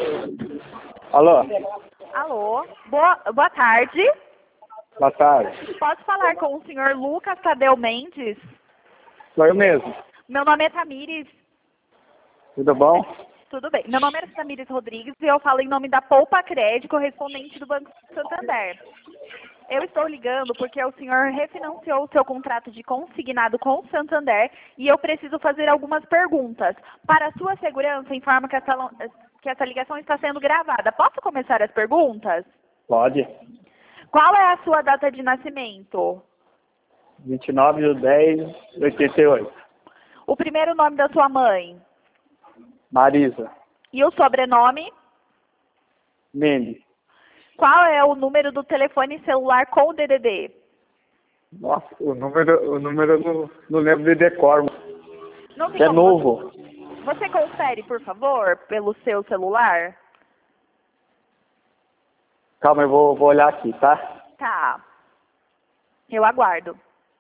Alô? Alô, boa tarde. Boa tarde. Posso falar com o senhor Lucas Tadeu Mendes? Sou eu mesmo. Meu nome é Tamires. Tudo bom? Tudo bem. Meu nome é Tamires Rodrigues e eu falo em nome da Poupa Crédito, correspondente do Banco Santander. Eu estou ligando porque o senhor refinanciou o seu contrato de consignado com o Santander e eu preciso fazer algumas perguntas. Para sua segurança, informo que essa ligação está sendo gravada. Posso começar as perguntas? Pode. Qual é a sua data de nascimento? 29/10/88. O primeiro nome da sua mãe? Marisa. E o sobrenome? Mendes. Qual é o número do telefone celular com o DDD? Nossa, o número eu não lembro de decor. Não tem Que é como novo. Você confere, por favor, pelo seu celular? Calma, eu vou olhar aqui, tá? Tá. Eu aguardo.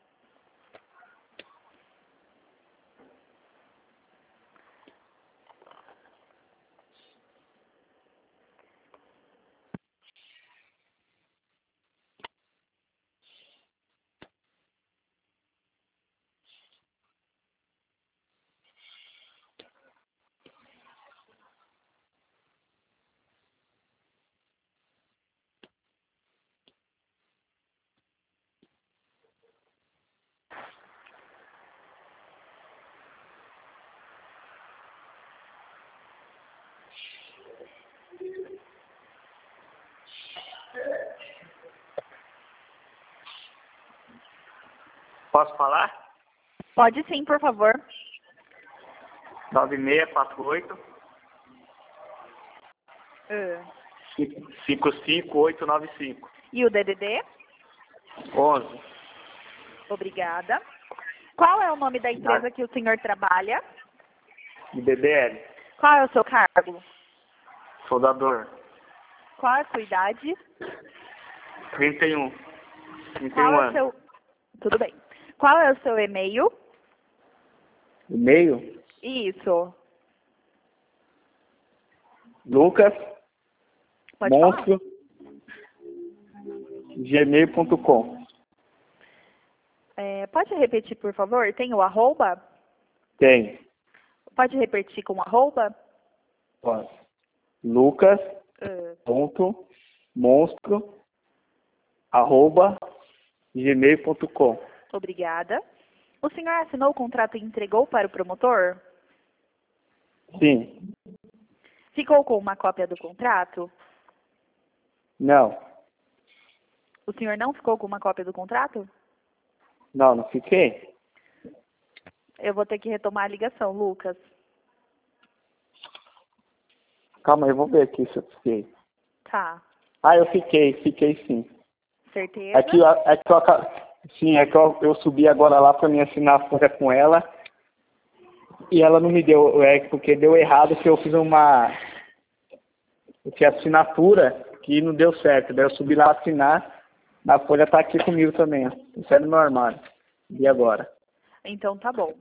Posso falar? Pode sim, por favor. 9648 55895. E o DDD? 11. Obrigada. Qual é o nome da empresa que o senhor trabalha? De BBL. Qual é o seu cargo? Soldador. Qual é a sua idade? 31. Qual 31 é o anos. seu... Tudo bem. Qual é o seu e-mail? E-mail? Isso. Lucas. Pode falar. Monstro. Gmail.com. Pode repetir, por favor? Tem o arroba? Tem. Pode repetir com arroba? Ó, Lucas. Ah, Ponto. Monstro. Arroba. Gmail.com. Obrigada. O senhor assinou o contrato e entregou para o promotor? Sim. Ficou com uma cópia do contrato? Não. O senhor não ficou com uma cópia do contrato? Não fiquei. Eu vou ter que retomar a ligação, Lucas. Calma aí, eu vou ver aqui se eu fiquei. Tá. Ah, eu fiquei sim. Certeza? Eu subi agora lá para me assinar a folha com ela e ela não me deu, porque deu errado que eu fiz eu tinha assinatura que não deu certo, daí eu subi lá assinar, a folha tá aqui comigo também, ó. Isso é no meu armário. E agora? Então tá bom.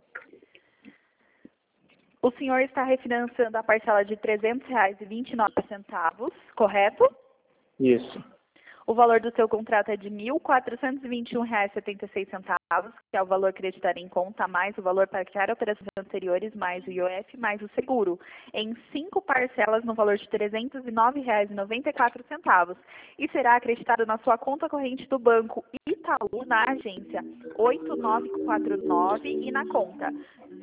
O senhor está refinanciando a parcela de R$ 300,29, correto? Isso. O valor do seu contrato é de R$ 1.421,76, que é o valor creditado em conta, mais o valor para criar operações anteriores, mais o IOF, mais o seguro, em 5 parcelas no valor de R$ 309,94 e será acreditado na sua conta corrente do Banco Itaú, na agência 8949 e na conta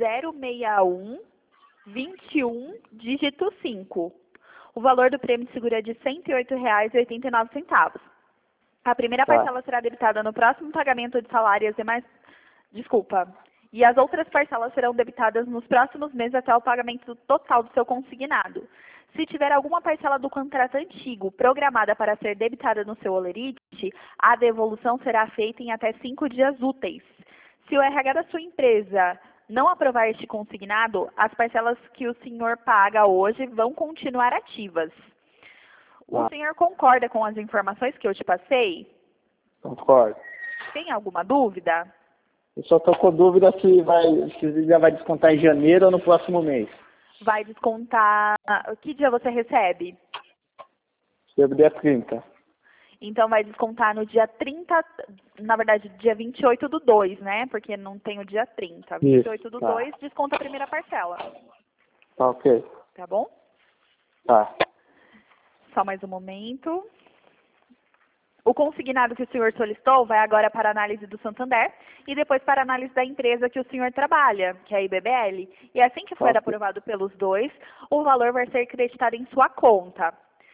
06121, dígito 5. O valor do prêmio de seguro é de R$ 108,89. A primeira parcela será debitada no próximo pagamento de salário e as demais... Desculpa. E as outras parcelas serão debitadas nos próximos meses até o pagamento total do seu consignado. Se tiver alguma parcela do contrato antigo programada para ser debitada no seu holerite, a devolução será feita em até 5 dias úteis. Se o RH da sua empresa não aprovar este consignado, as parcelas que o senhor paga hoje vão continuar ativas. O senhor concorda com as informações que eu te passei? Concordo. Tem alguma dúvida? Eu só tô com dúvida se já vai descontar em janeiro ou no próximo mês. vai descontar... Que dia você recebe? Recebo dia 30. Então, vai descontar no dia 30, na verdade, dia 28/2, né? Porque não tem o dia 30. 28/2, desconta a primeira parcela. Tá ok. Tá bom? Tá. Só mais um momento. O consignado que o senhor solicitou vai agora para a análise do Santander e depois para a análise da empresa que o senhor trabalha, que é a IBBL. E assim que for aprovado pelos dois, o valor vai ser creditado em sua conta.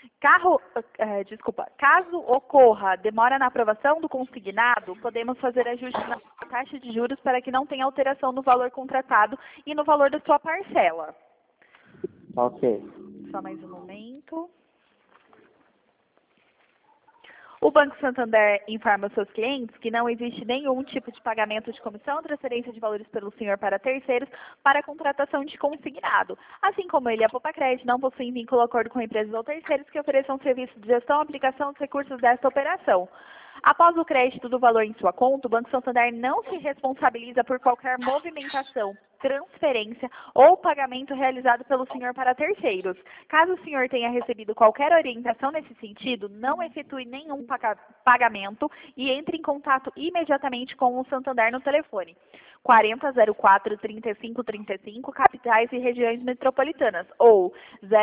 Caso ocorra demora na aprovação do consignado, podemos fazer ajuste na taxa de juros para que não tenha alteração no valor contratado e no valor da sua parcela. Ok. Só mais um momento. O Banco Santander informa aos seus clientes que não existe nenhum tipo de pagamento de comissão ou transferência de valores pelo senhor para terceiros para a contratação de consignado. Assim como ele e a Popacred não possuem vínculo ou acordo com empresas ou terceiros que ofereçam serviço de gestão e aplicação dos recursos desta operação. Após o crédito do valor em sua conta, o Banco Santander não se responsabiliza por qualquer movimentação, transferência ou pagamento realizado pelo senhor para terceiros. Caso o senhor tenha recebido qualquer orientação nesse sentido, não efetue nenhum pagamento e entre em contato imediatamente com o Santander no telefone 4004-3535, capitais e regiões metropolitanas, ou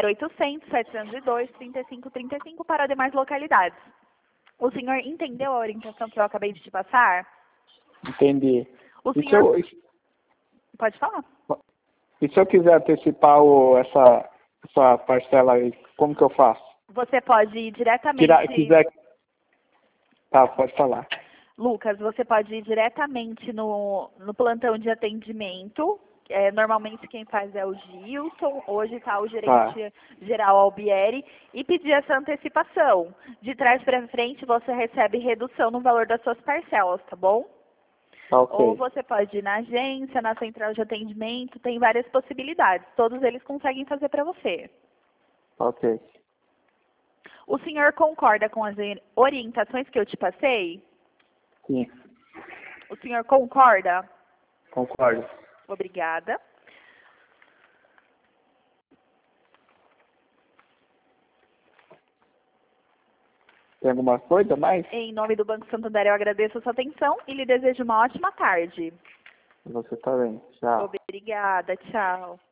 0800-702-3535 para demais localidades. O senhor entendeu a orientação que eu acabei de te passar? Entendi. O senhor... Pode falar. E se eu quiser antecipar essa parcela aí, como que eu faço? Você pode ir diretamente... Tá, pode falar. Lucas, você pode ir diretamente no plantão de atendimento. Normalmente quem faz é o Gilson, hoje está o gerente geral Albieri, e pedir essa antecipação. De trás para frente você recebe redução no valor das suas parcelas, tá bom? Okay. Ou você pode ir na agência, na central de atendimento, tem várias possibilidades. Todos eles conseguem fazer para você. Ok. O senhor concorda com as orientações que eu te passei? Sim. O senhor concorda? Concordo. Obrigada. Tem alguma coisa mais? Em nome do Banco Santander, eu agradeço a sua atenção e lhe desejo uma ótima tarde. Você também. Tchau. Obrigada. Tchau.